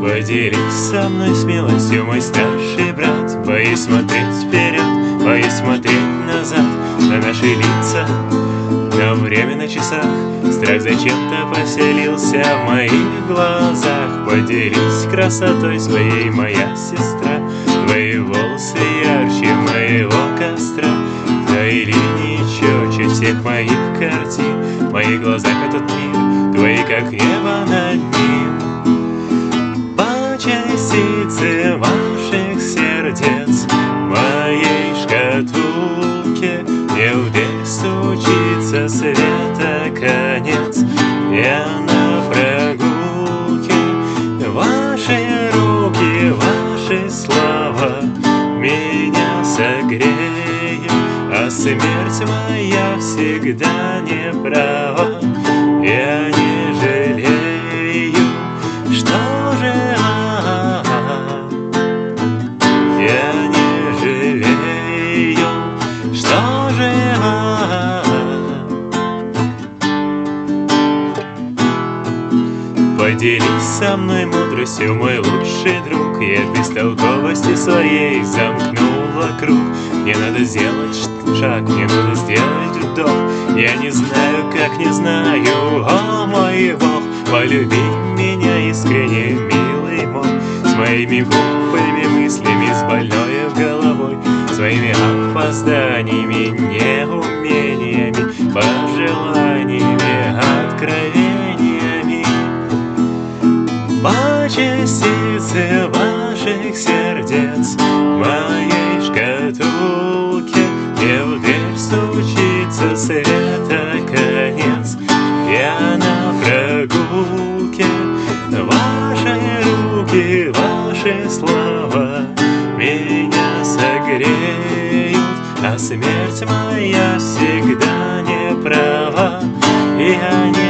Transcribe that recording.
Поделись со мной смелостью, мой старший брат. Боюсь смотреть вперед, боюсь смотреть назад на наши лица, но время на часах. Страх зачем-то поселился в моих глазах. Поделись красотой своей, моя сестра. Твои волосы ярче моего костра, твои линии четче всех моих картин. В моих глазах этот мир, твои как небо над ним. По частице ваших сердец в моей шкатулке мне в дверь стучится света конец. Я на прогулке, ваши руки, ваши слова меня согреют, а смерть моя всегда не права. Я не жалею, что же я не жалею, что же Поделись со мной мудростью, мой лучший друг. Я бестолковости своей замкнула круг. Мне надо сделать шаг, мне надо сделать вдох. Я не знаю, как не знаю, о мой Бог. Полюби меня искренне, милый мой, с моими глупыми мыслями, с больной головой, своими опозданиями, неумениями, пожеланиями, откровениями. По частице ваших сердец в моей шкатулке мне в дверь стучится света конец. Я на прогулке, ваши руки, ваши слова меня согреют, а смерть моя всегда не права. Я не